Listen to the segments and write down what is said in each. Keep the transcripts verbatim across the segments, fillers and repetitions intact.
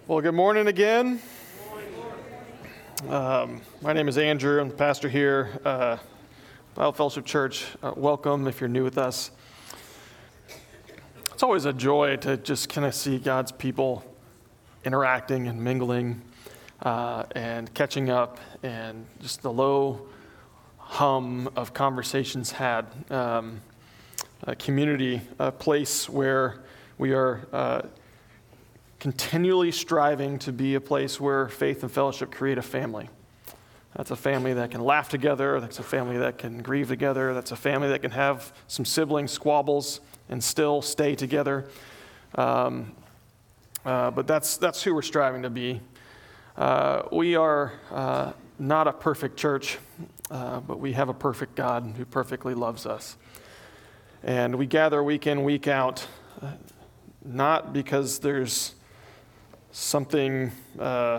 Well, good morning again. Um, my name is Andrew. I'm the pastor here, uh, Bible Fellowship Church. Uh, welcome if you're new with us. It's always a joy to just kind of see God's people interacting and mingling uh, and catching up, and just the low hum of conversations had. Um, a community, a place where we are uh, continually striving to be a place where faith and fellowship create a family. That's a family that can laugh together. That's a family that can grieve together. That's a family that can have some sibling squabbles and still stay together. Um, uh, but that's that's who we're striving to be. Uh, we are uh, not a perfect church, uh, but we have a perfect God who perfectly loves us. And we gather week in, week out, uh, not because there's something uh,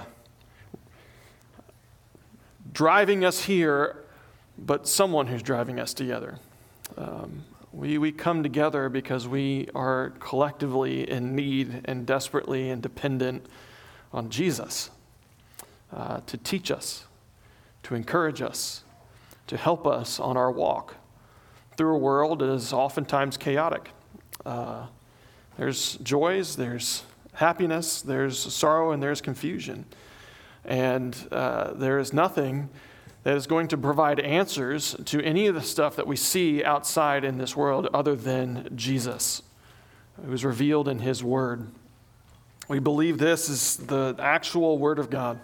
driving us here, but someone who's driving us together. Um, we, we come together because we are collectively in need and desperately and dependent on Jesus uh, to teach us, to encourage us, to help us on our walk through a world that is oftentimes chaotic. Uh, there's joys, there's happiness, there's sorrow, and there's confusion. And uh, there is nothing that is going to provide answers to any of the stuff that we see outside in this world other than Jesus, who is revealed in his word. We believe this is the actual word of God.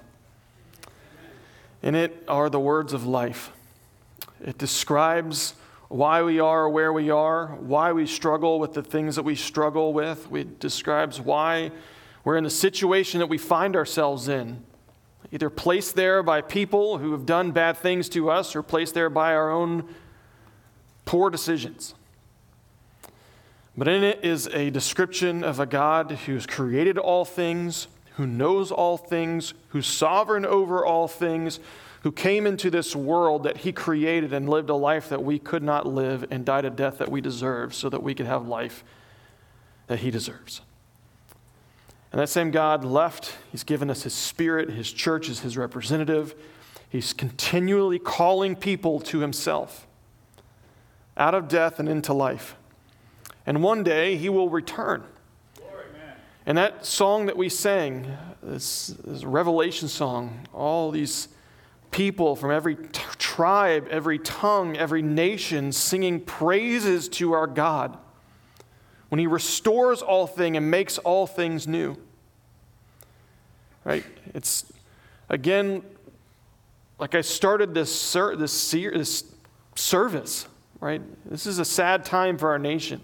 In it are the words of life. It describes why we are where we are, why we struggle with the things that we struggle with. It describes why we're in the situation that we find ourselves in, either placed there by people who have done bad things to us or placed there by our own poor decisions. But in it is a description of a God who's created all things, who knows all things, who's sovereign over all things, who came into this world that he created and lived a life that we could not live and died a death that we deserve so that we could have life that he deserves. And that same God left. He's given us his Spirit. His church is his representative. He's continually calling people to himself out of death and into life. And one day he will return. And that song that we sang, this, this Revelation song, all these people from every t- tribe, every tongue, every nation singing praises to our God when he restores all things and makes all things new. Right? It's, again, like I started this, ser- this, ser- this service, right? This is a sad time for our nation.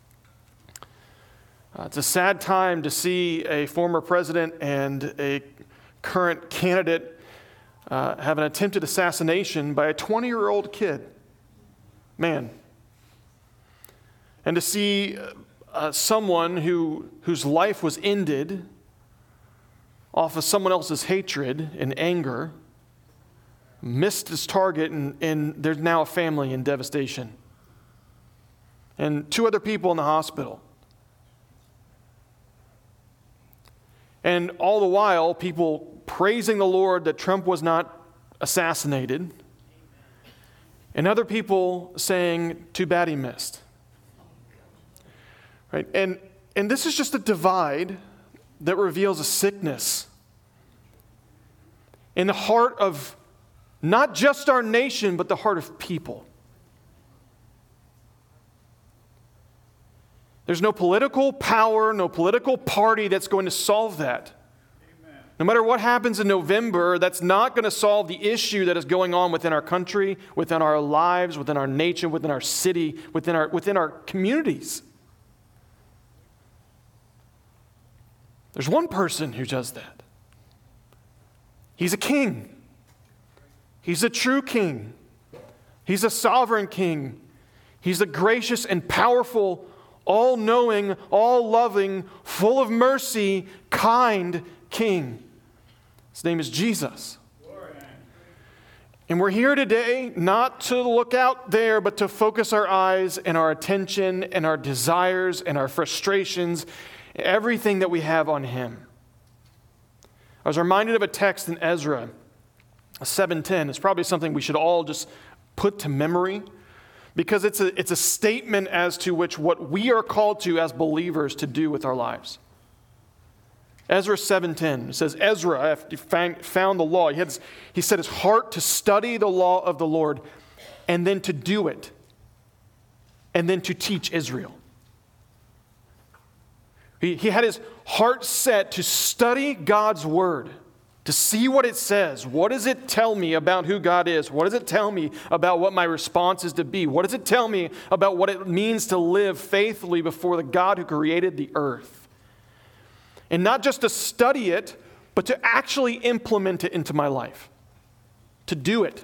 Uh, it's a sad time to see a former president and a current candidate Uh, have an attempted assassination by a twenty-year-old kid, man. And to see uh, someone who whose life was ended off of someone else's hatred and anger, missed his target, and, and there's now a family in devastation. And two other people in the hospital. And all the while, people praising the Lord that Trump was not assassinated. And other people saying, too bad he missed. Right? And, and this is just a divide that reveals a sickness in the heart of not just our nation, but the heart of people. There's no political power, no political party that's going to solve that. Amen. No matter what happens in November, that's not going to solve the issue that is going on within our country, within our lives, within our nation, within our city, within our, within our communities. There's one person who does that. He's a king. He's a true king. He's a sovereign king. He's a gracious and powerful, all-knowing, all-loving, full of mercy, kind king. His name is Jesus. And we're here today not to look out there, but to focus our eyes and our attention and our desires and our frustrations, everything that we have on him. I was reminded of a text in Ezra seven ten. It's probably something we should all just put to memory because it's a, it's a statement as to which what we are called to as believers to do with our lives. Ezra seven ten says, Ezra, after he found the law, he, had, he set his heart to study the law of the Lord and then to do it and then to teach Israel. He, he had his heart set to study God's word, to see what it says. What does it tell me about who God is? What does it tell me about what my response is to be? What does it tell me about what it means to live faithfully before the God who created the earth? And not just to study it, but to actually implement it into my life. To do it.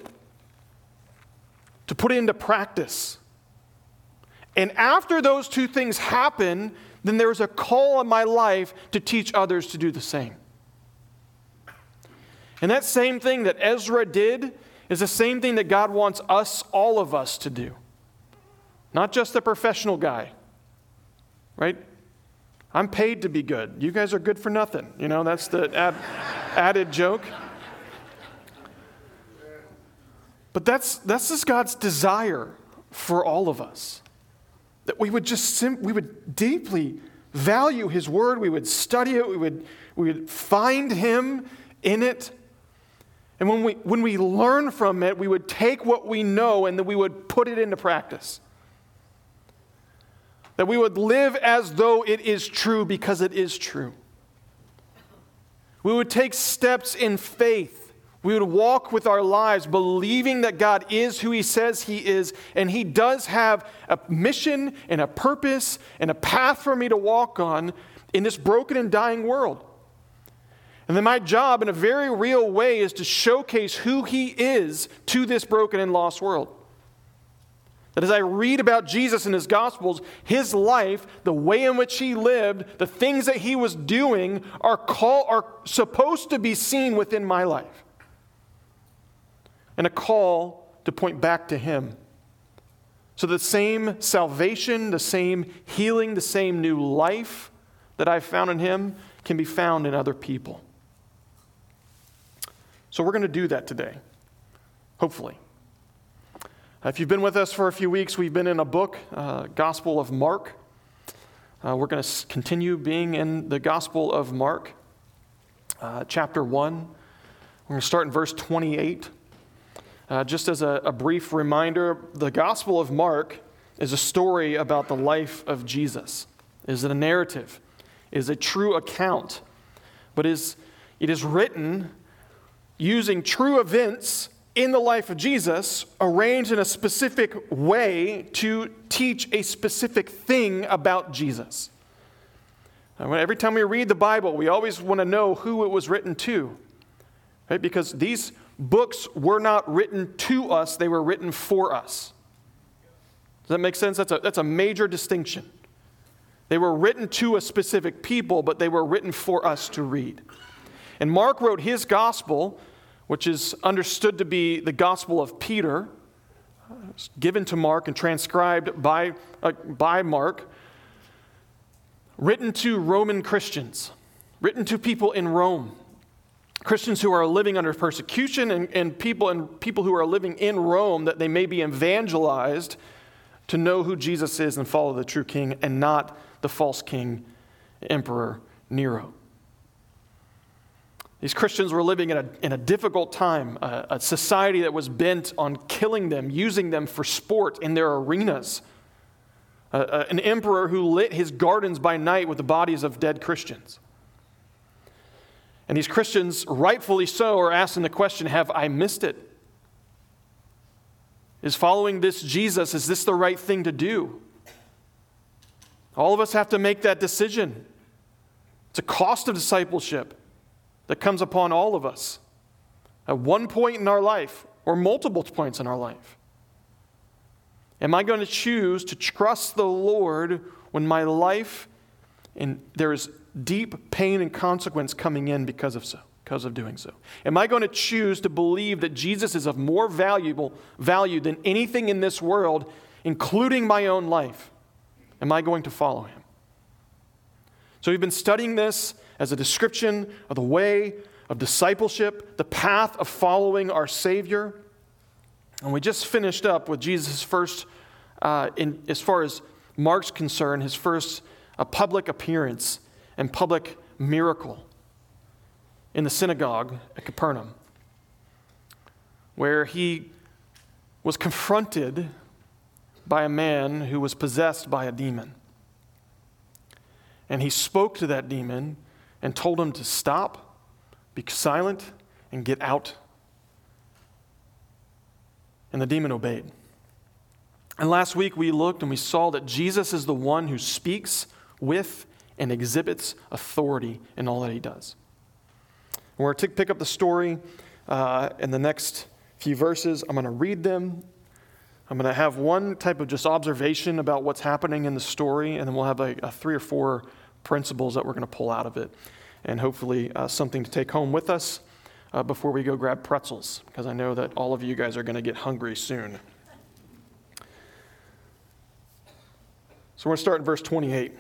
To put it into practice. And after those two things happen, then there's a call in my life to teach others to do the same. And that same thing that Ezra did is the same thing that God wants us, all of us, to do. Not just the professional guy, right? I'm paid to be good. You guys are good for nothing. You know, that's the ad, added joke. But that's that's just God's desire for all of us. That we would just sim- we would deeply value His Word. We would study it. We would we would find Him in it. And when we when we learn from it, we would take what we know and then we would put it into practice. That we would live as though it is true because it is true. We would take steps in faith. We would walk with our lives believing that God is who He says He is, and He does have a mission and a purpose and a path for me to walk on in this broken and dying world. And then my job in a very real way is to showcase who He is to this broken and lost world. That as I read about Jesus in His Gospels, His life, the way in which He lived, the things that He was doing are, call, are supposed to be seen within my life. And a call to point back to Him. So the same salvation, the same healing, the same new life that I've found in Him can be found in other people. So we're going to do that today, hopefully. If you've been with us for a few weeks, we've been in a book, uh, Gospel of Mark. Uh, we're going to continue being in the Gospel of Mark, uh, chapter one. We're going to start in verse twenty-eight. Uh, just as a, a brief reminder, the Gospel of Mark is a story about the life of Jesus. It is a narrative. It is a true account. But is, it is written using true events in the life of Jesus, arranged in a specific way to teach a specific thing about Jesus. Every time we read the Bible, we always want to know who it was written to, right? Because these books were not written to us, they were written for us. Does that make sense? That's a, that's a major distinction. They were written to a specific people, but they were written for us to read. And Mark wrote his gospel, which is understood to be the Gospel of Peter, given to Mark and transcribed by, uh, by Mark, written to Roman Christians, written to people in Rome, Christians who are living under persecution and, and people and people who are living in Rome, that they may be evangelized to know who Jesus is and follow the true king and not the false king, Emperor Nero. These Christians were living in a, in a difficult time, a, a society that was bent on killing them, using them for sport in their arenas. Uh, uh, an emperor who lit his gardens by night with the bodies of dead Christians. And these Christians, rightfully so, are asking the question, have I missed it? Is following this Jesus, is this the right thing to do? All of us have to make that decision. It's a cost of discipleship that comes upon all of us at one point in our life or multiple points in our life. Am I going to choose to trust the Lord when my life and there is deep pain and consequence coming in because of so, because of doing so? Am I going to choose to believe that Jesus is of more valuable value than anything in this world, including my own life? Am I going to follow Him? So we've been studying this as a description of the way of discipleship, the path of following our Savior. And we just finished up with Jesus' first, uh, in, as far as Mark's concerned, his first uh, public appearance and public miracle in the synagogue at Capernaum, where he was confronted by a man who was possessed by a demon. And he spoke to that demon and told him to stop, be silent, and get out. And the demon obeyed. And last week we looked and we saw that Jesus is the one who speaks with and exhibits authority in all that he does. We're going to pick up the story uh, in the next few verses. I'm going to read them. I'm going to have one type of just observation about what's happening in the story, and then we'll have a, a three or four principles that we're going to pull out of it, and hopefully uh, something to take home with us uh, before we go grab pretzels, because I know that all of you guys are going to get hungry soon. So we're going to start in verse twenty-eight.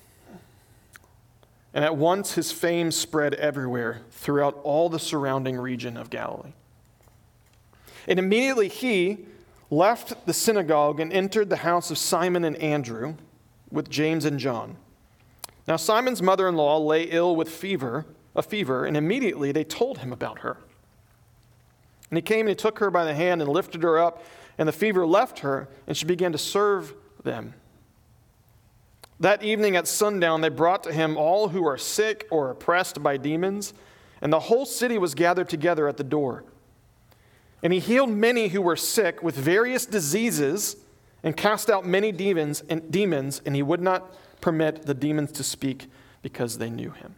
And at once his fame spread everywhere throughout all the surrounding region of Galilee. And immediately he left the synagogue and entered the house of Simon and Andrew with James and John. Now Simon's mother-in-law lay ill with fever, a fever, and immediately they told him about her. And he came and he took her by the hand and lifted her up, and the fever left her, and she began to serve them. That evening at sundown, they brought to him all who are sick or oppressed by demons, and the whole city was gathered together at the door. And he healed many who were sick with various diseases and cast out many demons, and demons, and he would not permit the demons to speak because they knew him.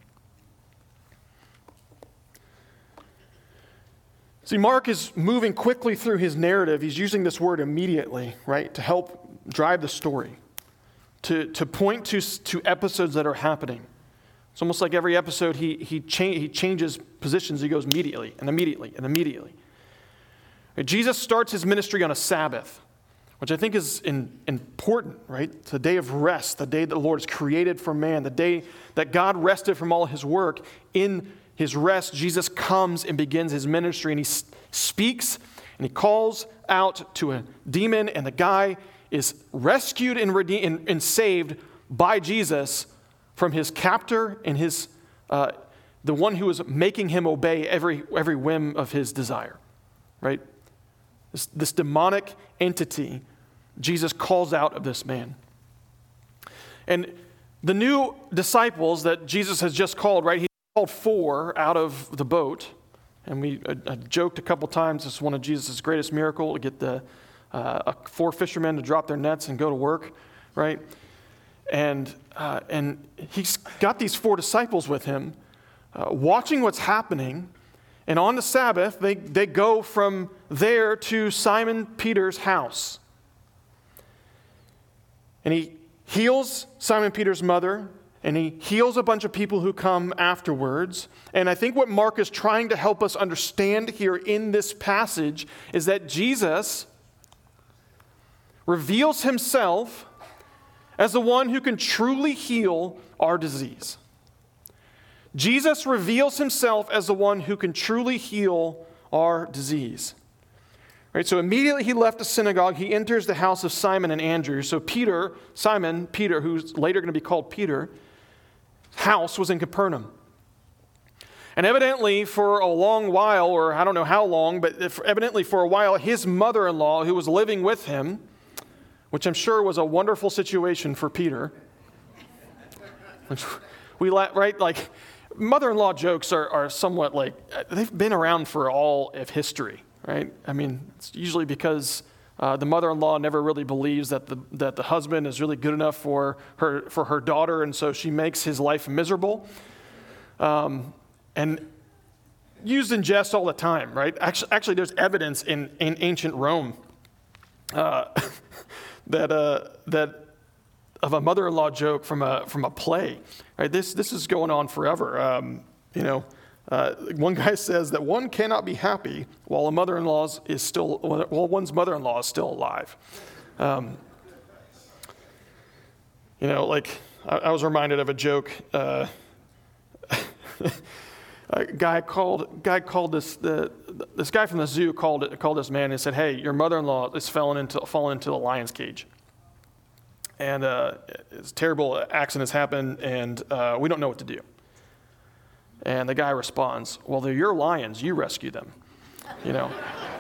See, Mark is moving quickly through his narrative. He's using this word immediately, right, to help drive the story. To, to point to, to episodes that are happening. It's almost like every episode he, he, cha- he changes positions. He goes immediately and immediately and immediately. Right? Jesus starts his ministry on a Sabbath, which I think is in, important, right? It's the day of rest, the day that the Lord has created for man, the day that God rested from all his work. In his rest, Jesus comes and begins his ministry, and he s- speaks and he calls out to a demon, and the guy is rescued and, redeemed and, and saved by Jesus from his captor and his uh, the one who was making him obey every every whim of his desire, right? This, this demonic entity, Jesus calls out of this man. And the new disciples that Jesus has just called, right? He called four out of the boat, and we I, I joked a couple times. It's one of Jesus' greatest miracles to get the Uh, four fishermen to drop their nets and go to work, right? And uh, and he's got these four disciples with him, uh, watching what's happening. And on the Sabbath, they, they go from there to Simon Peter's house. And he heals Simon Peter's mother, and he heals a bunch of people who come afterwards. And I think what Mark is trying to help us understand here in this passage is that Jesus reveals himself as the one who can truly heal our disease. Jesus reveals himself as the one who can truly heal our disease. Right, so immediately he left the synagogue, he enters the house of Simon and Andrew. So Peter, Simon, Peter, who's later going to be called Peter, house was in Capernaum. And evidently for a long while, or I don't know how long, but evidently for a while, his mother-in-law, who was living with him, which I'm sure was a wonderful situation for Peter. Which we let, right? Like, mother-in-law jokes are, are somewhat like, they've been around for all of history, right? I mean, it's usually because uh, the mother-in-law never really believes that the that the husband is really good enough for her for her daughter, and so she makes his life miserable. Um, and used in jest all the time, right? Actually, actually there's evidence in, in ancient Rome uh, that uh, that of a mother-in-law joke from a from a play. Right? This this is going on forever. Um, you know, uh, one guy says that one cannot be happy while a mother-in-law is still while one's mother-in-law is still alive. Um, you know, like I, I was reminded of a joke. Uh, a guy called guy called this the this guy from the zoo called it, called this man and said, "Hey, your mother-in-law is fallen into fallen into a lion's cage, and uh, it's a terrible accident has happened, and uh, we don't know what to do." And the guy responds, "Well, they're your lions. You rescue them." You know.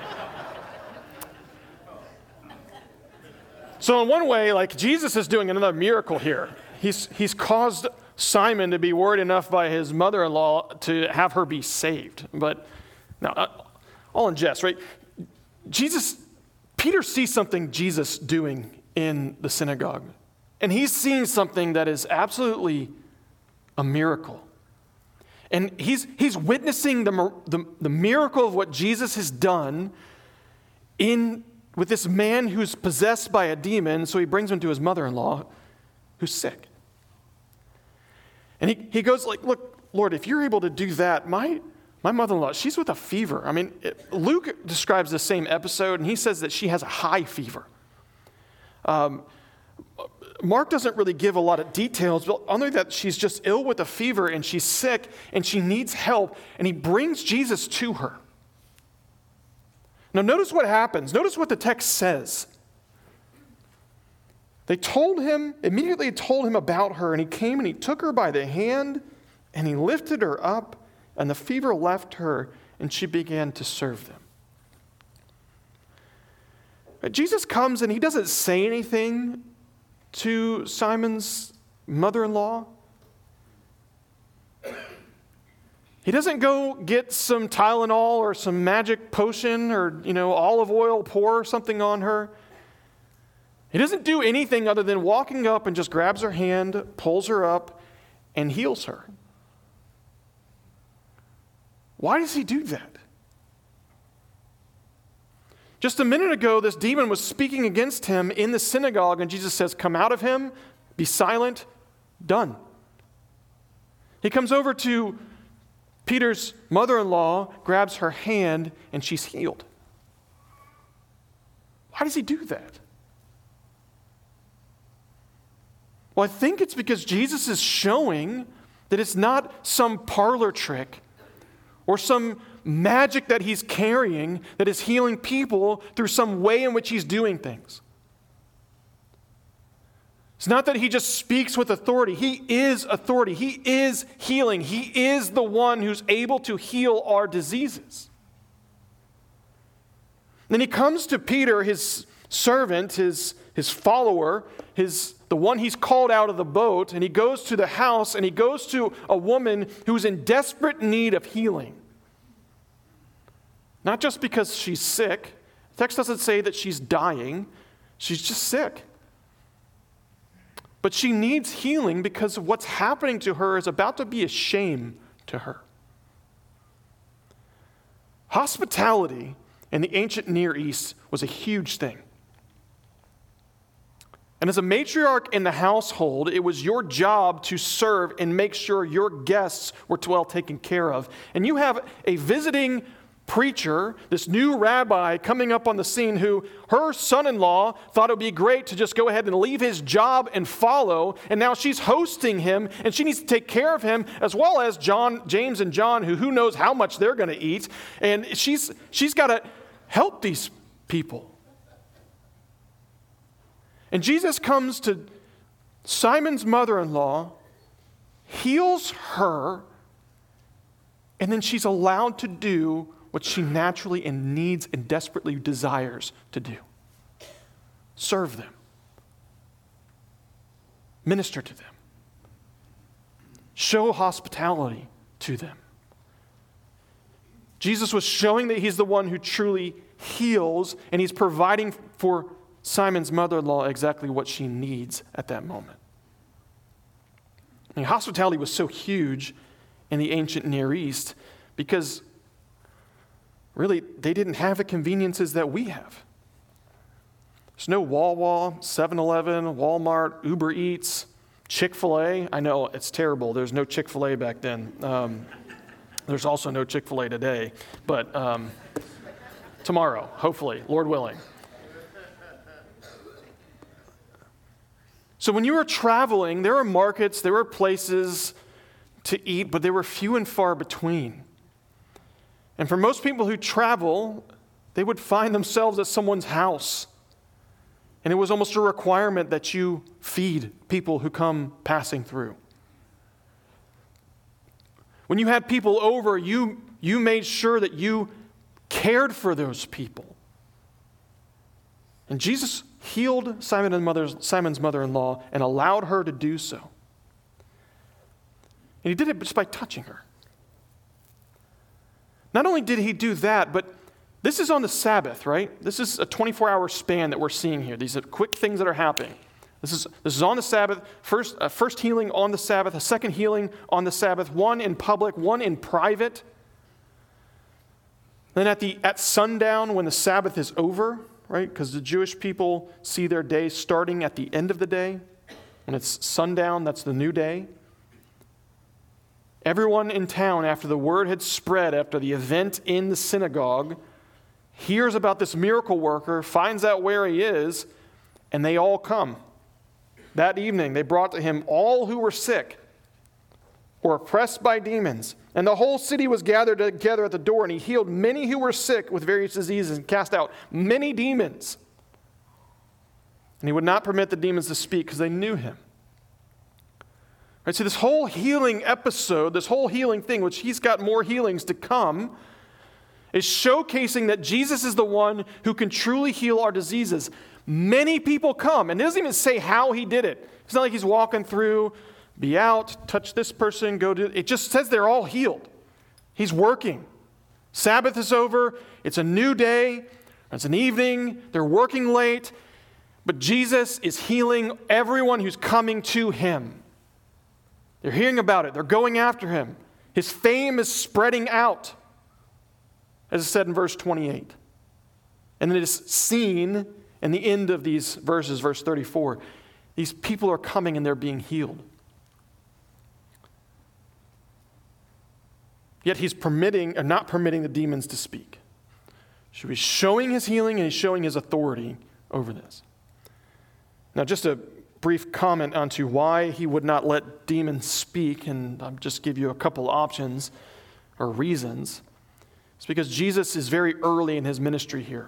So in one way, like Jesus is doing another miracle here. He's he's caused Simon to be worried enough by his mother-in-law to have her be saved. But now, all in jest, right? Jesus, Peter sees something Jesus doing in the synagogue, and he's seeing something that is absolutely a miracle. And he's he's witnessing the the, the miracle of what Jesus has done in with this man who's possessed by a demon. So he brings him to his mother-in-law, who's sick. And he, he goes like, "Look, Lord, if you're able to do that, my my mother-in-law, she's with a fever." I mean, it, Luke describes the same episode, and he says that she has a high fever. Um, Mark doesn't really give a lot of details, but only that she's just ill with a fever, and she's sick, and she needs help, and he brings Jesus to her. Now, notice what happens. Notice what the text says. They told him, immediately told him about her, and he came and he took her by the hand, and he lifted her up, and the fever left her, and she began to serve them. Jesus comes, and he doesn't say anything to Simon's mother-in-law. He doesn't go get some Tylenol or some magic potion or, you know, olive oil, pour something on her. He doesn't do anything other than walking up and just grabs her hand, pulls her up, and heals her. Why does he do that? Just a minute ago, this demon was speaking against him in the synagogue, and Jesus says, "Come out of him, be silent, done." He comes over to Peter's mother-in-law, grabs her hand, and she's healed. Why does he do that? Well, I think it's because Jesus is showing that it's not some parlor trick or some magic that he's carrying that is healing people through some way in which he's doing things. It's not that he just speaks with authority. He is authority. He is healing. He is the one who's able to heal our diseases. Then he comes to Peter, his servant, his, his follower, his, the one he's called out of the boat, and he goes to the house, and he goes to a woman who's in desperate need of healing. Not just because she's sick. The text doesn't say that she's dying. She's just sick. But she needs healing because what's happening to her is about to be a shame to her. Hospitality in the ancient Near East was a huge thing. And as a matriarch in the household, it was your job to serve and make sure your guests were well taken care of. And you have a visiting preacher, this new rabbi coming up on the scene who her son-in-law thought it would be great to just go ahead and leave his job and follow, and now she's hosting him, and she needs to take care of him, as well as John, James and John, who who knows how much they're going to eat, and she's she's got to help these people. And Jesus comes to Simon's mother-in-law, heals her, and then she's allowed to do what she naturally and needs and desperately desires to do. Serve them. Minister to them. Show hospitality to them. Jesus was showing that he's the one who truly heals, and he's providing for Simon's mother-in-law exactly what she needs at that moment. I mean, hospitality was so huge in the ancient Near East because really, they didn't have the conveniences that we have. There's no Wawa, seven eleven, Walmart, Uber Eats, Chick-fil-A. I know, it's terrible. There's no Chick-fil-A back then. Um, there's also no Chick-fil-A today. But um, tomorrow, hopefully, Lord willing. So when you were traveling, there were markets, there were places to eat, but they were few and far between. And for most people who travel, they would find themselves at someone's house. And it was almost a requirement that you feed people who come passing through. When you had people over, you, you made sure that you cared for those people. And Jesus healed Simon and mother's, Simon's mother-in-law and allowed her to do so. And he did it just by touching her. Not only did he do that, but this is on the Sabbath, right? This is a twenty-four hour span that we're seeing here. These are quick things that are happening. This is, this is on the Sabbath. First, uh, first healing on the Sabbath, a second healing on the Sabbath, one in public, one in private. Then at the at sundown, when the Sabbath is over, right? Because the Jewish people see their day starting at the end of the day. When it's sundown, that's the new day. Everyone in town, after the word had spread, after the event in the synagogue, hears about this miracle worker, finds out where he is, and they all come. That evening, they brought to him all who were sick or oppressed by demons. And the whole city was gathered together at the door, and he healed many who were sick with various diseases and cast out many demons. And he would not permit the demons to speak because they knew him. Right, so this whole healing episode, this whole healing thing, which he's got more healings to come, is showcasing that Jesus is the one who can truly heal our diseases. Many people come, and it doesn't even say how he did it. It's not like he's walking through, be out, touch this person, go to... It just says they're all healed. He's working. Sabbath is over. It's a new day. It's an evening. They're working late. But Jesus is healing everyone who's coming to him. They're hearing about it. They're going after him. His fame is spreading out, as it said in verse twenty-eight. And then it is seen in the end of these verses, verse thirty-four. These people are coming and they're being healed. Yet he's permitting, or not permitting the demons to speak. So he's showing his healing and he's showing his authority over this. Now, just a brief comment onto why he would not let demons speak, and I'll just give you a couple options or reasons. It's because Jesus is very early in his ministry here.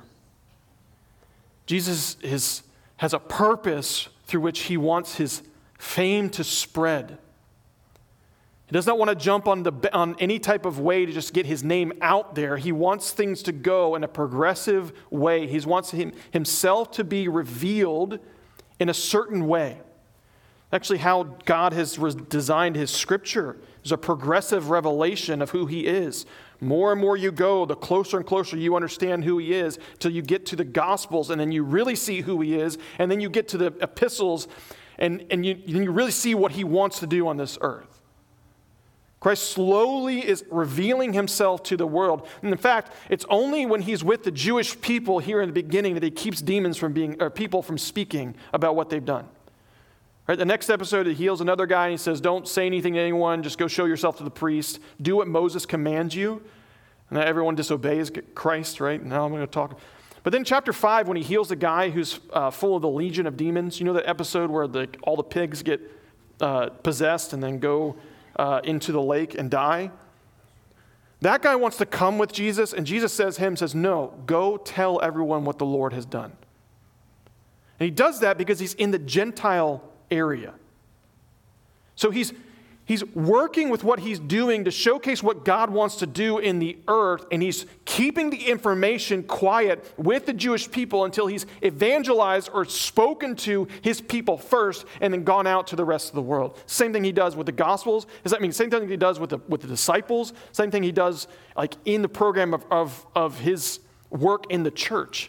Jesus is, has a purpose through which he wants his fame to spread. He does not want to jump on, the, on any type of way to just get his name out there. He wants things to go in a progressive way. He wants him, himself to be revealed in a certain way. Actually, how God has re- designed his scripture is a progressive revelation of who he is. More and more you go, the closer and closer you understand who he is, till you get to the Gospels, and then you really see who he is, and then you get to the epistles, and, and you, you really see what he wants to do on this earth. Christ slowly is revealing himself to the world. And in fact, it's only when he's with the Jewish people here in the beginning that he keeps demons from being, or people from speaking about what they've done. Right? The next episode, he heals another guy and he says, don't say anything to anyone, just go show yourself to the priest. Do what Moses commands you. And everyone disobeys Christ, right? Now I'm going to talk. But then chapter five, when he heals the guy who's uh, full of the legion of demons, you know that episode where the, all the pigs get uh, possessed and then go Uh, into the lake and die? That guy wants to come with Jesus, and Jesus says him, says, no, go tell everyone what the Lord has done. And he does that because he's in the Gentile area. So he's He's working with what he's doing to showcase what God wants to do in the earth, and he's keeping the information quiet with the Jewish people until he's evangelized or spoken to his people first and then gone out to the rest of the world. Same thing he does with the Gospels. Does that mean same thing he does with the, with the disciples? Same thing he does like in the program of, of, of his work in the church.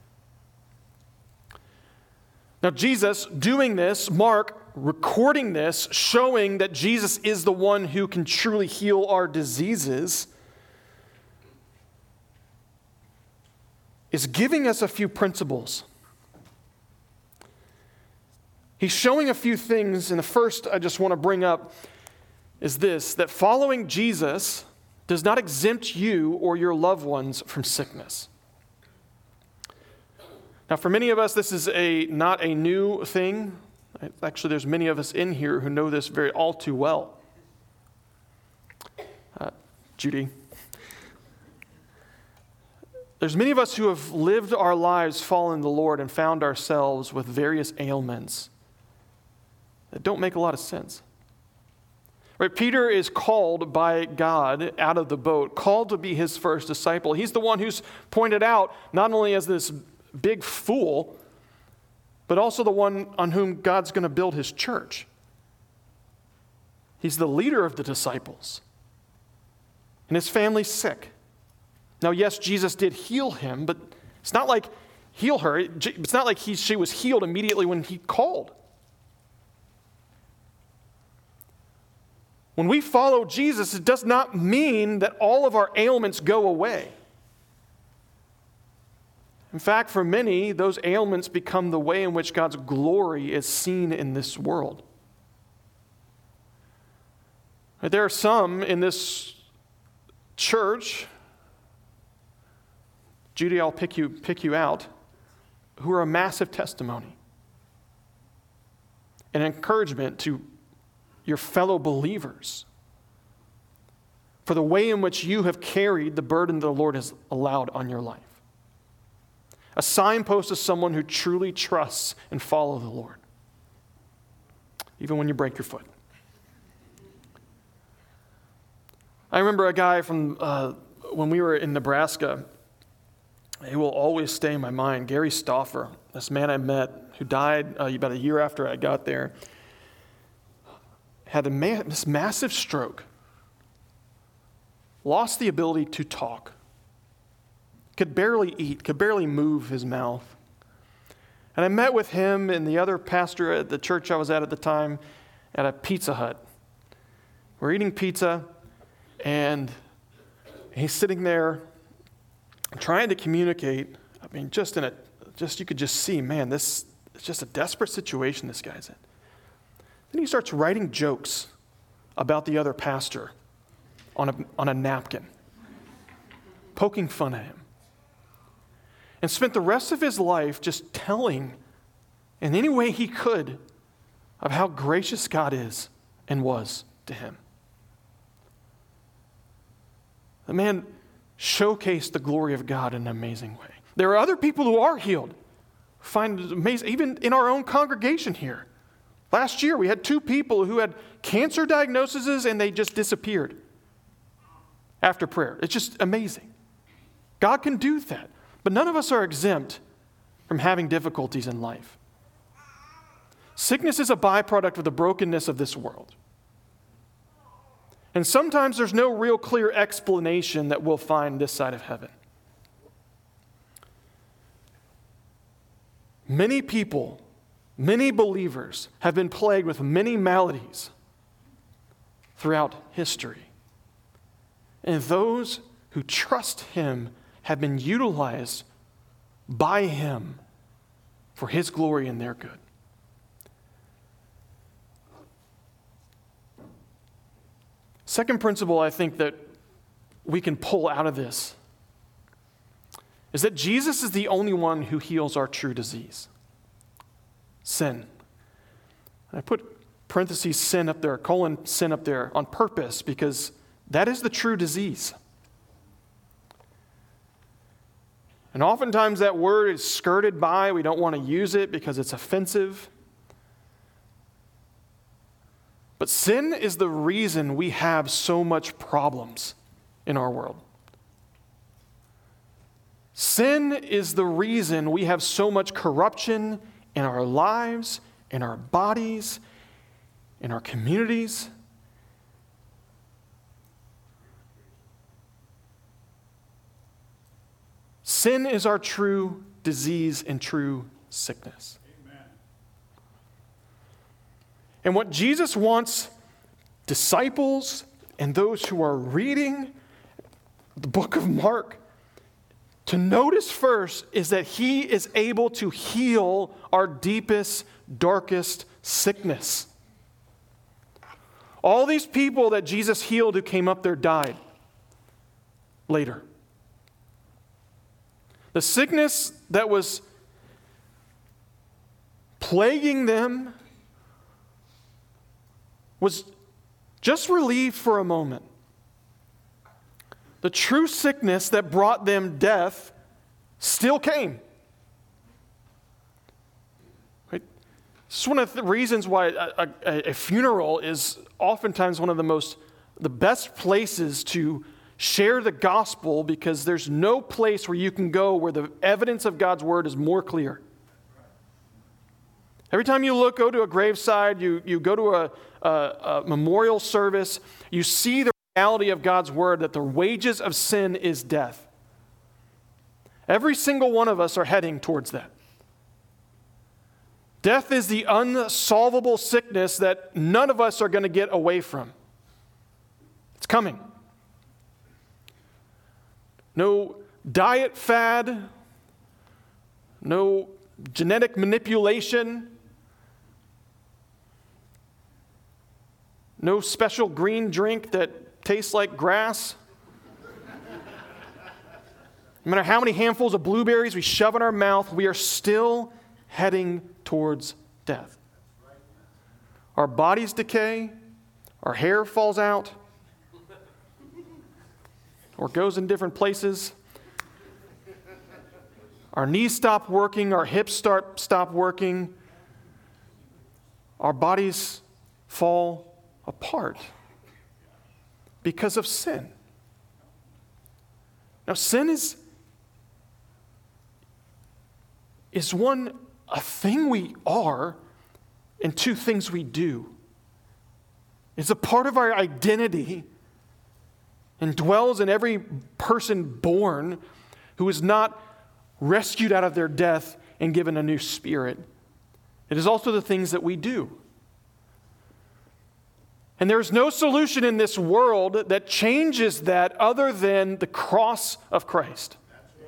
Now, Jesus doing this, Mark recording this, showing that Jesus is the one who can truly heal our diseases, is giving us a few principles. He's showing a few things, and the first I just want to bring up is this, that following Jesus does not exempt you or your loved ones from sickness. Now, for many of us, this is a not a new thing. Actually, there's many of us in here who know this very all too well. Judy. There's many of us who have lived our lives following the Lord and found ourselves with various ailments that don't make a lot of sense. Right? Peter is called by God out of the boat, called to be his first disciple. He's the one who's pointed out not only as this big fool, but also the one on whom God's going to build his church. He's the leader of the disciples. And his family's sick. Now, yes, Jesus did heal him, but it's not like heal her. It's not like he, she was healed immediately when he called. When we follow Jesus, it does not mean that all of our ailments go away. In fact, for many, those ailments become the way in which God's glory is seen in this world. There are some in this church, Judy, I'll pick you, pick you out, who are a massive testimony, an encouragement to your fellow believers for the way in which you have carried the burden the Lord has allowed on your life. A signpost of someone who truly trusts and follows the Lord, even when you break your foot. I remember a guy from uh, when we were in Nebraska. He will always stay in my mind. Gary Stauffer, this man I met who died uh, about a year after I got there, had a ma- this massive stroke, lost the ability to talk, could barely eat, could barely move his mouth. And I met with him and the other pastor at the church I was at at the time at a Pizza Hut. We're eating pizza, and he's sitting there trying to communicate. I mean, just in a, just you could just see, man, this is just a desperate situation this guy's in. Then he starts writing jokes about the other pastor on a, on a napkin, poking fun at him. And spent the rest of his life just telling in any way he could of how gracious God is and was to him. The man showcased the glory of God in an amazing way. There are other people who are healed. Find it amazing, even in our own congregation here. Last year, we had two people who had cancer diagnoses and they just disappeared after prayer. It's just amazing. God can do that. But none of us are exempt from having difficulties in life. Sickness is a byproduct of the brokenness of this world. And sometimes there's no real clear explanation that we'll find this side of heaven. Many people, many believers have been plagued with many maladies throughout history. And those who trust Him have been utilized by Him for His glory and their good. Second principle I think that we can pull out of this is that Jesus is the only one who heals our true disease, sin. And I put parentheses sin up there, colon sin up there on purpose because that is the true disease. And oftentimes that word is skirted by. We don't want to use it because it's offensive. But sin is the reason we have so much problems in our world. Sin is the reason we have so much corruption in our lives, in our bodies, in our communities. Sin is our true disease and true sickness. Amen. And what Jesus wants disciples and those who are reading the book of Mark to notice first is that He is able to heal our deepest, darkest sickness. All these people that Jesus healed who came up there died later. The sickness that was plaguing them was just relieved for a moment. the true sickness that brought them death still came. Right? This is one of the reasons why a, a, a funeral is oftentimes one of the most, the best places to share the gospel, because there's no place where you can go where the evidence of God's word is more clear. Every time you look, go to a graveside, you, you go to a, a, a memorial service, you see the reality of God's word that the wages of sin is death. Every single one of us are heading towards that. Death is the unsolvable sickness that none of us are going to get away from. It's coming. No diet fad, no genetic manipulation, no special green drink that tastes like grass. No matter how many handfuls of blueberries we shove in our mouth, we are still heading towards death. Our bodies decay, our hair falls out, or goes in different places. Our knees stop working, our hips start stop working. Our bodies fall apart because of sin. Now, sin is, is one, a thing we are, and two things we do. It's a part of our identity and dwells in every person born who is not rescued out of their death and given a new spirit. It is also the things that we do. And there is no solution in this world that changes that other than the cross of Christ.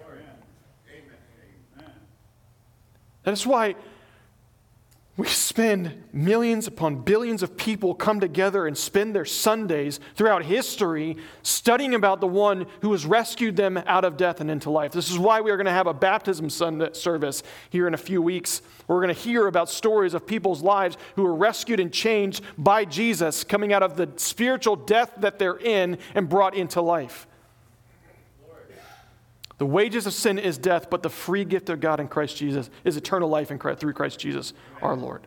That is why we spend millions upon billions of people come together and spend their Sundays throughout history studying about the one who has rescued them out of death and into life. This is why we are going to have a baptism Sunday service here in a few weeks. We're going to hear about stories of people's lives who were rescued and changed by Jesus, coming out of the spiritual death that they're in and brought into life. The wages of sin is death, but the free gift of God in Christ Jesus is eternal life in Christ, through Christ Jesus, our Lord.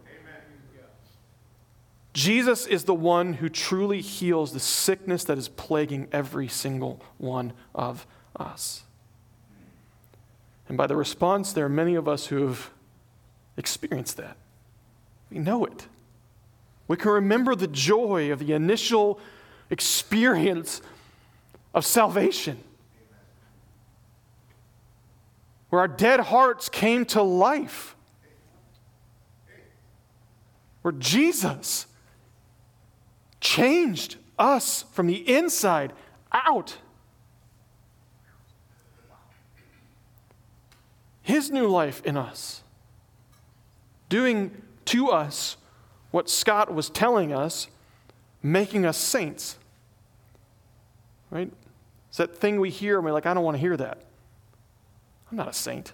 Jesus is the one who truly heals the sickness that is plaguing every single one of us. And by the response, there are many of us who have experienced that. We know it. We can remember the joy of the initial experience of salvation, where our dead hearts came to life, where Jesus changed us from the inside out. His new life in us, doing to us what Scott was telling us, making us saints. Right? It's that thing we hear and we're like, I don't want to hear that. I'm not a saint.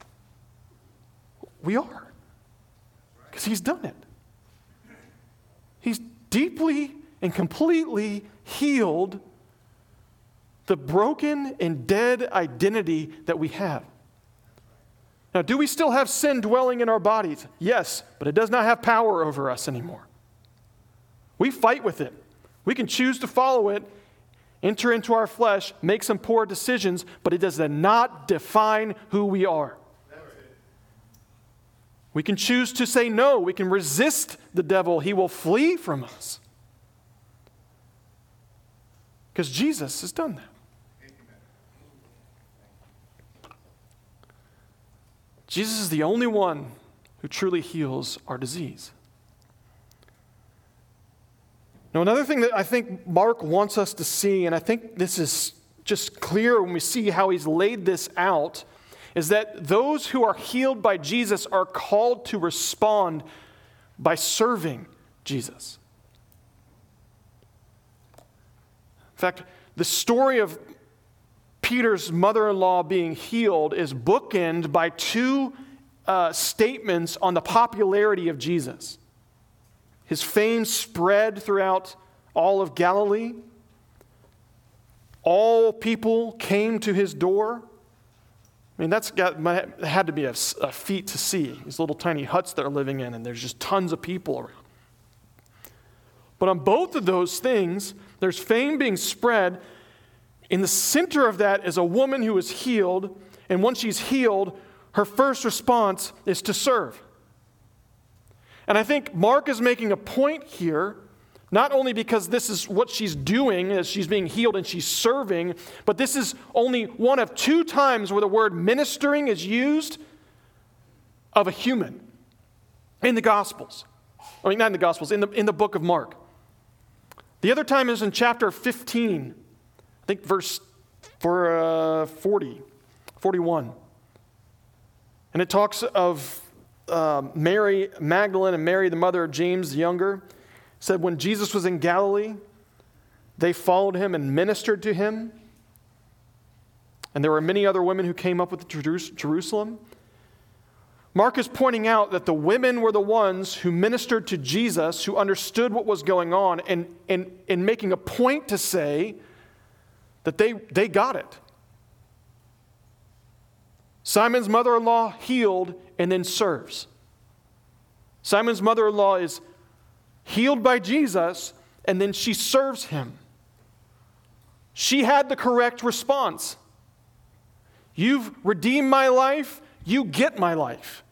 We are. Because he's done it. He's deeply and completely healed the broken and dead identity that we have. Now, do we still have sin dwelling in our bodies? Yes, but it does not have power over us anymore. We fight with it. We can choose to follow it, enter into our flesh, make some poor decisions, but it does not define who we are. We can choose to say no. We can resist the devil. He will flee from us. Because Jesus has done that. Jesus is the only one who truly heals our disease. Now, another thing that I think Mark wants us to see, and I think this is just clear when we see how he's laid this out, is that those who are healed by Jesus are called to respond by serving Jesus. In fact, the story of Peter's mother-in-law being healed is bookended by two uh, statements on the popularity of Jesus. His fame spread throughout all of Galilee. all people came to his door. I mean, that's got, had to be a, a feat to see. These little tiny huts they're living in, and there's just tons of people around. But on both of those things, there's fame being spread. In the center of that is a woman who is healed, and once she's healed, her first response is to serve. And I think Mark is making a point here, not only because this is what she's doing as she's being healed and she's serving, but this is only one of two times where the word ministering is used of a human in the Gospels. I mean, not in the Gospels, in the, in the book of Mark. The other time is in chapter fifteen, I think verse for, uh, forty, forty-one. And it talks of uh, Mary Magdalene and Mary, the mother of James the younger. Said when Jesus was in Galilee, they followed him and ministered to him. And there were many other women who came up with Jerusalem. Mark is pointing out that the women were the ones who ministered to Jesus, who understood what was going on, and, and, and making a point to say that they, they got it. Simon's mother-in-law healed and then serves. Simon's mother-in-law is healed by Jesus, and then she serves him. She had the correct response. You've redeemed my life, you get my life.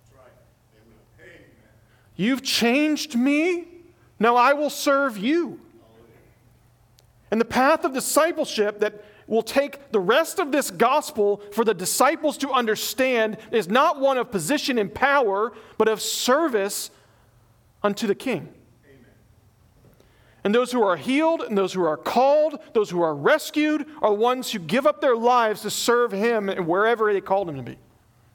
You've changed me, now I will serve you. And the path of discipleship that will take the rest of this gospel for the disciples to understand is not one of position and power, but of service unto the King. And those who are healed and those who are called, those who are rescued, are the ones who give up their lives to serve him wherever they called him to be.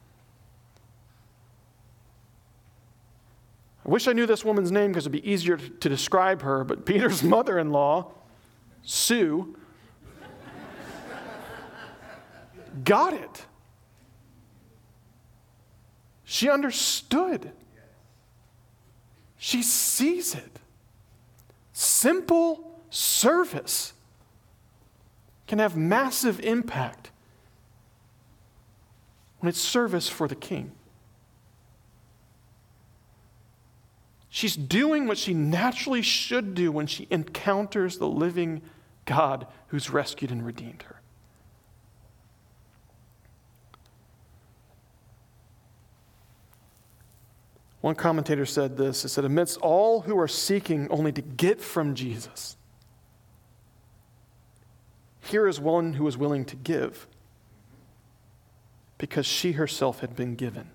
I wish I knew this woman's name because it would be easier to describe her, but Peter's mother-in-law, Sue, got it. She understood. She sees it. Simple service can have massive impact when it's service for the King. She's doing what she naturally should do when she encounters the living God who's rescued and redeemed her. One commentator said this, it said, amidst all who are seeking only to get from Jesus, here is one who is willing to give because she herself had been given.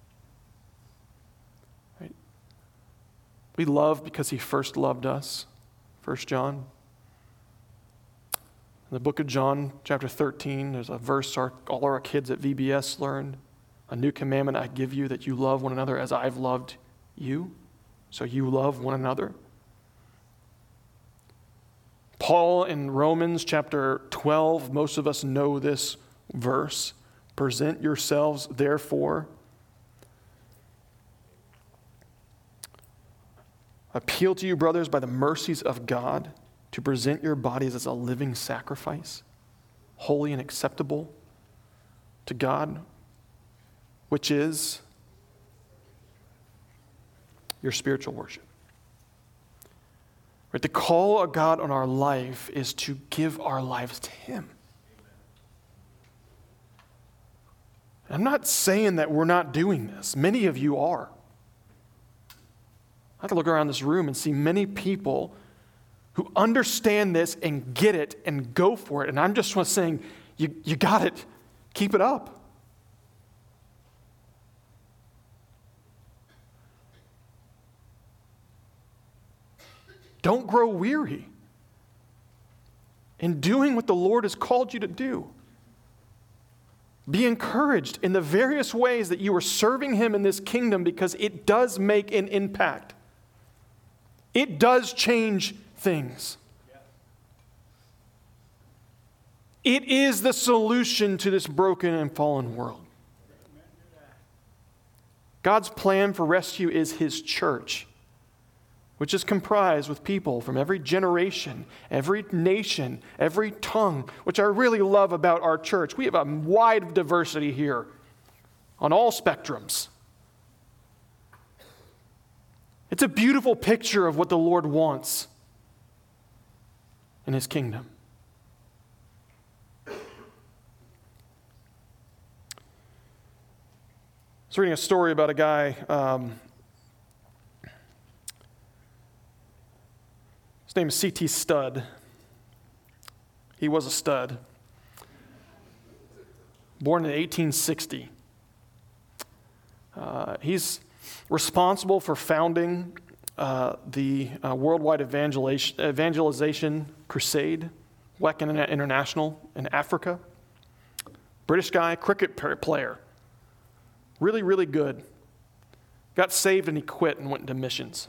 Right? We love because he first loved us, First John. In the book of John, chapter thirteen, there's a verse our, all our kids at V B S learned. A new commandment I give you, that you love one another as I've loved you. So you love one another. Paul in Romans chapter twelve, most of us know this verse. Present yourselves, therefore. Appeal to you, brothers, by the mercies of God, to present your bodies as a living sacrifice, holy and acceptable to God, which is your spiritual worship. Right? The call of God on our life is to give our lives to him. I'm not saying that we're not doing this. Many of you are. I can look around this room and see many people who understand this and get it and go for it. And I'm just saying, you, you got it. Keep it up. Don't grow weary in doing what the Lord has called you to do. Be encouraged in the various ways that you are serving him in this kingdom, because it does make an impact. It does change things. It is the solution to this broken and fallen world. God's plan for rescue is his church. which is comprised with people from every generation, every nation, every tongue, which I really love about our church. We have a wide diversity here on all spectrums. It's a beautiful picture of what the Lord wants in his kingdom. I was reading a story about a guy, um, his name is C T Studd. He was a stud. Born in eighteen sixty. Uh, he's responsible for founding uh, the uh, Worldwide Evangelization, Evangelization Crusade, W E C International in Africa. British guy, cricket player. Really, really good. Got saved and he quit and went into missions.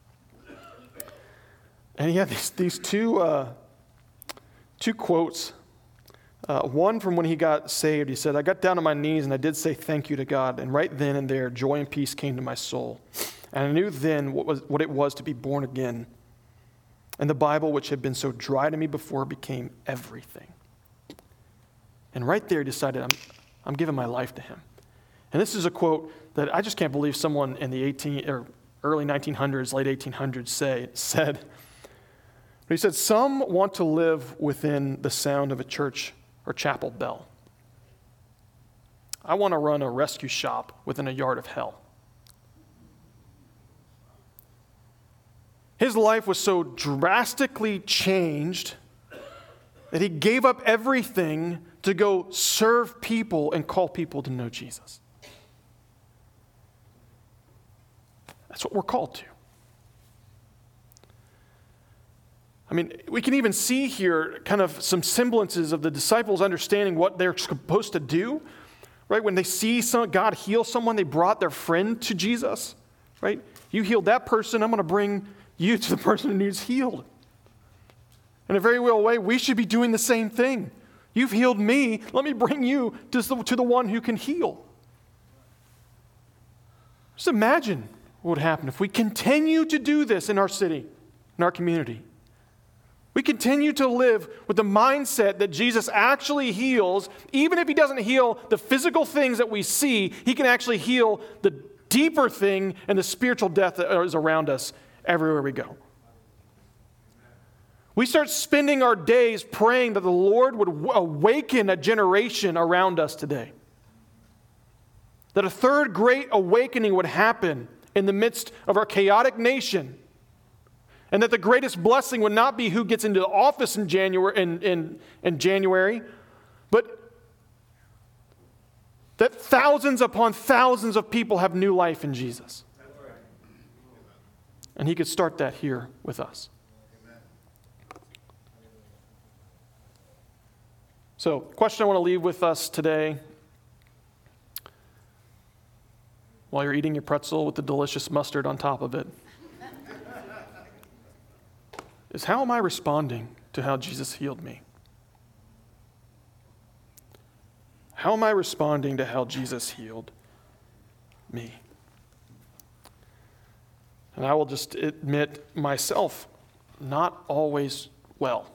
And he had these, these two, uh, two quotes. Uh, one from when he got saved, he said, "I got down on my knees and I did say thank you to God. And right then and there, joy and peace came to my soul. And I knew then what, was, what it was to be born again. And the Bible, which had been so dry to me before, became everything." And right there, he decided, I'm, I'm giving my life to him. And this is a quote that I just can't believe someone in the eighteen or early nineteen hundreds, late eighteen hundreds say, said. But he said, "Some want to live within the sound of a church or chapel bell. I want to run a rescue shop within a yard of hell." His life was so drastically changed that he gave up everything to go serve people and call people to know Jesus. That's what we're called to. I mean, we can even see here kind of some semblances of the disciples understanding what they're supposed to do, right? When they see some, God heal someone, they brought their friend to Jesus, right? You healed that person, I'm going to bring you to the person who needs healed. In a very real way, we should be doing the same thing. You've healed me, let me bring you to the, to the one who can heal. Just imagine what would happen if we continue to do this in our city, in our community. We continue to live with the mindset that Jesus actually heals. Even if he doesn't heal the physical things that we see, he can actually heal the deeper thing and the spiritual death that is around us everywhere we go. We start spending our days praying that the Lord would awaken a generation around us today. That a third great awakening would happen in the midst of our chaotic nation. And that the greatest blessing would not be who gets into the office in January, in, in, in January, but that thousands upon thousands of people have new life in Jesus. And he could start that here with us. So, question I want to leave with us today, while you're eating your pretzel with the delicious mustard on top of it, is how am I responding to how Jesus healed me? How am I responding to how Jesus healed me? And I will just admit myself, not always well.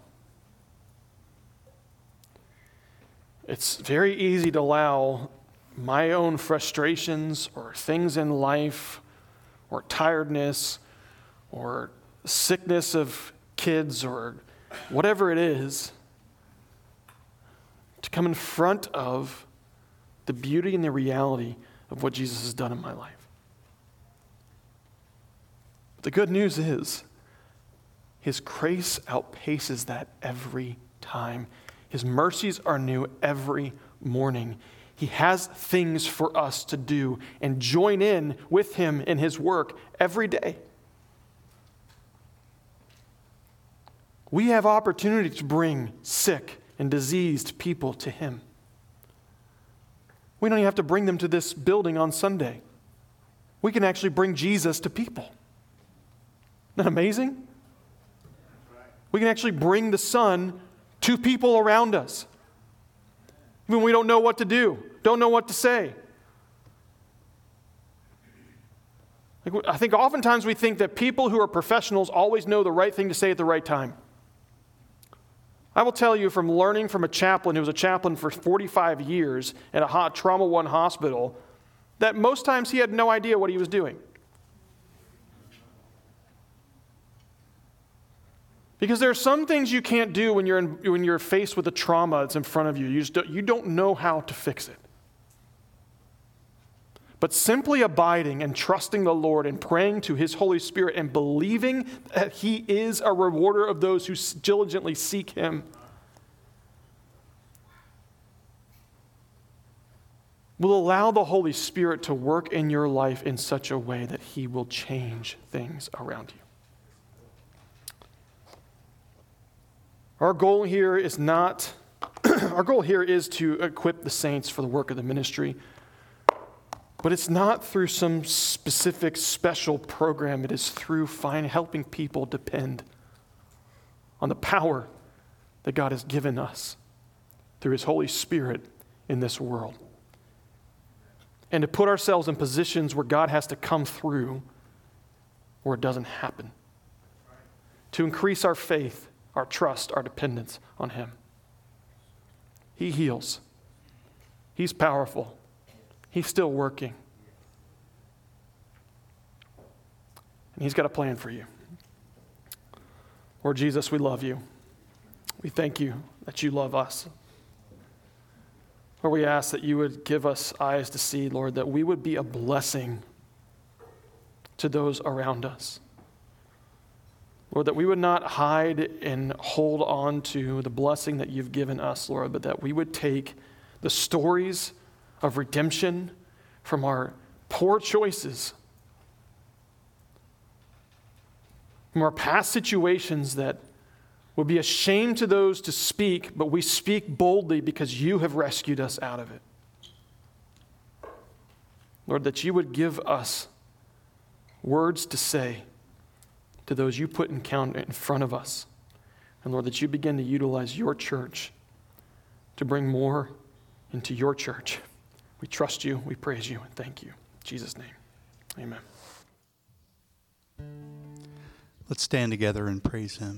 It's very easy to allow my own frustrations or things in life or tiredness or sickness of kids or whatever it is to come in front of the beauty and the reality of what Jesus has done in my life. But the good news is his grace outpaces that every time. His mercies are new every morning. He has things for us to do and join in with him in his work every day. We have opportunity to bring sick and diseased people to him. We don't even have to bring them to this building on Sunday. We can actually bring Jesus to people. Isn't that amazing? We can actually bring the Son to people around us. Even when we don't know what to do, don't know what to say. Like, I think oftentimes we think that people who are professionals always know the right thing to say at the right time. I will tell you from learning from a chaplain who was a chaplain for forty-five years at a hot Trauma One hospital that most times he had no idea what he was doing. Because there are some things you can't do when you're in, when you're faced with a trauma that's in front of you. You just don't, you don't know how to fix it. But simply abiding and trusting the Lord and praying to His Holy Spirit and believing that He is a rewarder of those who diligently seek Him will allow the Holy Spirit to work in your life in such a way that He will change things around you. Our goal here is not, our goal here is to equip the saints for the work of the ministry. But it's not through some specific special program. It is through find, helping people depend on the power that God has given us through His Holy Spirit in this world. And to put ourselves in positions where God has to come through or it doesn't happen. To increase our faith, our trust, our dependence on Him. He heals. He's powerful. He's still working. And He's got a plan for you. Lord Jesus, we love You. We thank You that You love us. Lord, we ask that You would give us eyes to see, Lord, that we would be a blessing to those around us. Lord, that we would not hide and hold on to the blessing that You've given us, Lord, but that we would take the stories of redemption from our poor choices, from our past situations that would be a shame to those to speak, but we speak boldly because You have rescued us out of it. Lord, that You would give us words to say to those You put in count in front of us. And Lord, that You begin to utilize Your church to bring more into Your church. We trust You, we praise You, and thank You. In Jesus' name, amen. Let's stand together and praise Him.